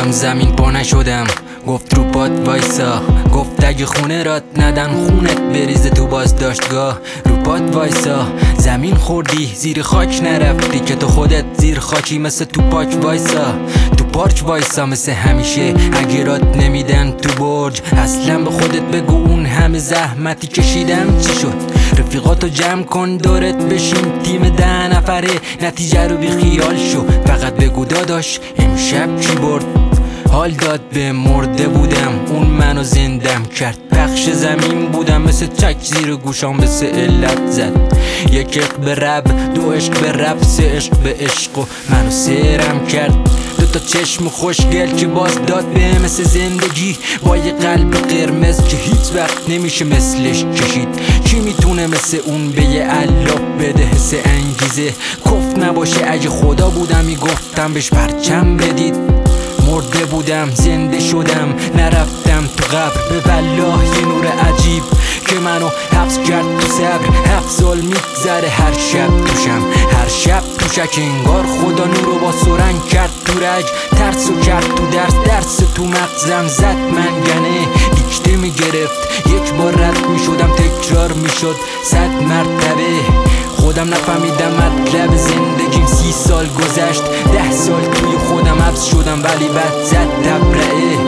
زمین پا نشدم، گفت رو پات وایسا، گفت اگه خونه رات ندن خونت بریزه تو بازداشتگاه. رو پات وایسا، زمین خوردی زیر خاک نرفتی که تو خودت زیر خاکی، مثل تو پاک وایسا، تو پارک وایسا مثل همیشه. اگه رات نمیدن تو برج اصلا به خودت بگو اون همه زحمتی کشیدم چی شد. رفیقاتو جمع کن دورت بشیم تیم 10 نفره، نتیجه رو بی خیال شو، فقط بگو داداش امشب کی برد. حال داد به مرده بودم، اون منو زندم کرد. پخش زمین بودم مثل چک زیر گوشام مثل علت زد. یک عشق به رب، دو عشق به رب، سه عشق به عشق و منو سرم کرد. دوتا چشم خوشگل که باز داد به مثل زندگی، با یه قلب قرمز که هیچ وقت نمیشه مثلش کشید. کی میتونه مثل اون به یه علاف بده حس انگیزه؟ کفت نباشه اگه خدا بودم میگفتم بهش پرچم بدید. مرده بودم زنده شدم، نرفتم تو قبر، به والله یه نور عجیب که منو حبس کرد تو صبر. 7 سال میگذره هر شب توشم، هر شب توشک، انگار خدا نورو با سرنگ کرد تو رگ. ترسو کرد تو درس تو مغزم زد منگنه، دیکته میگرفت یک بار رد میشدم تکرار میشد 100 مرتبه. خودم نفهمیدم مطلب زندگیم، 30 سال گذشت، 10 سال توی خودم حبس شدم ولی بد زد تبرئه.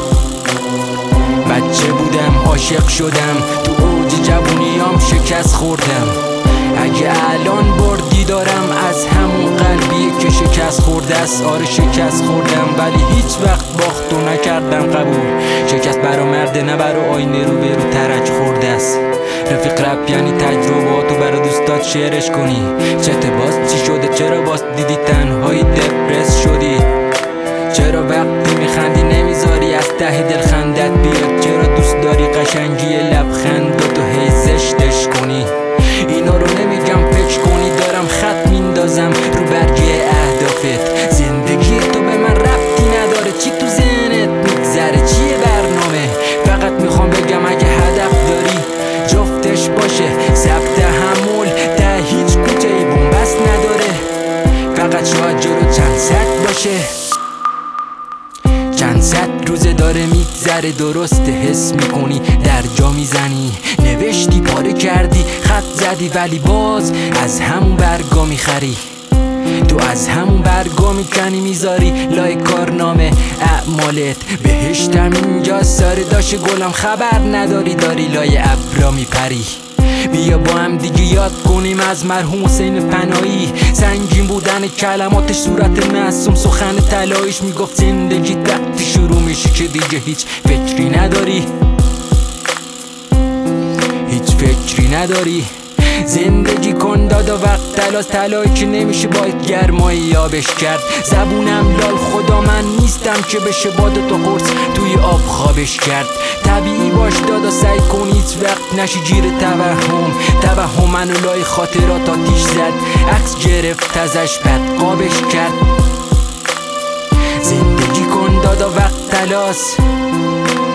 بچه بودم عاشق شدم، تو اوج جوونیام شکست خوردم. اگه الان بردی دارم از همون قلبیه که شکست خورده است. آره شکست خوردم ولی هیچ وقت باختو نکردم قبول. شکست برا مرده نه برا آینه رو به رو ترک خورده است. رفیق رپ یعنی تجرباتو برا دوستات شعرش کنی. چته باز چی شده؟ چرا باز دیدی تنهایی دپرس شدی؟ چرا وقتی میخندی نمیذاری از ته دل خندت بیاد؟ چرا دوست داری قشنگی لبخنداتو هی زشتش کنی؟ اینا رو نمیگم فکر کنی، دارم خط میندازم رو برگه اهدافت. زندگی تو به من ربطی نداره، چی تو ذهنت میگذره، چیه برنامه؟ فقط میخوام بگم اگه هدف داری جفتش باشه. ثبت تحمل ته هیچ کوچه ای بومبست نداره، فقط شاید جلو چند صد باشه. چند صد روزه داره میگذره، درسته حس میکنی در جا میزنی. نوشتی پاره کردی خط زدی ولی باز از همون برگا میخری. تو از همون برگا میکنی میذاری لای کارنامه اعمالت. بهشتم اینجا ساره داشت گلم، خبر نداری داری لای ابرا میپری. بیا با هم دیگه یاد کنیم از مرحوم حسین پناهی. سنگین بودن کلماتش، صورت معصوم، سخن طلاییش میگفت زندگی وقتی شروع میشه که دیگه هیچ فکری نداری، هیچ فکری نداری. زندگی کن دادا وقت تلاس، طلایی که نمیشه باید گرمایی یابش کرد. زبونم لال خدا من نیستم که بشه باد تو قرص توی آب خوابش کرد. طبیعی باش دادا سعی کن هیچ وقت نشی گیر توهم منو لای خاطرات آتیش زد، عکس گرفت ازش بد قابش کرد. زندگی کن دادا وقت تلاس.